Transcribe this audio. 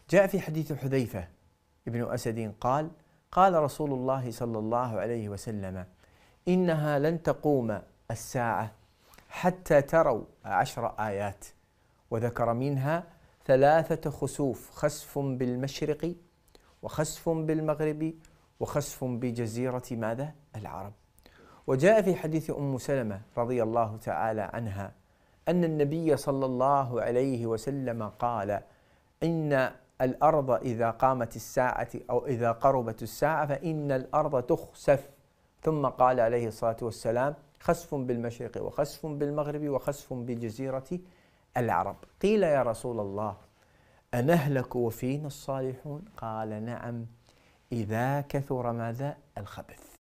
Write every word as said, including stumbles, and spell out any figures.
جاء في حديث حذيفة ابن أسد قال: قال رسول الله صلى الله عليه وسلم: إنها لن تقوم الساعة حتى تروا عشر آيات، وذكر منها ثلاثة خسوف: خسف بالمشرق، وخسف بالمغرب، وخسف بجزيرة ماذا؟ العرب. وجاء في حديث أم سلمة رضي الله تعالى عنها أن النبي صلى الله عليه وسلم قال: إن الأرض إذا قامت الساعة أو إذا قربت الساعة فإن الأرض تخسف. ثم قال عليه الصلاة والسلام: خسف بالمشرق، وخسف بالمغرب، وخسف بجزيرة العرب. قيل: يا رسول الله، أنهلك وفينا الصالحون؟ قال: نعم، إذا كثر ماذا؟ الخبث.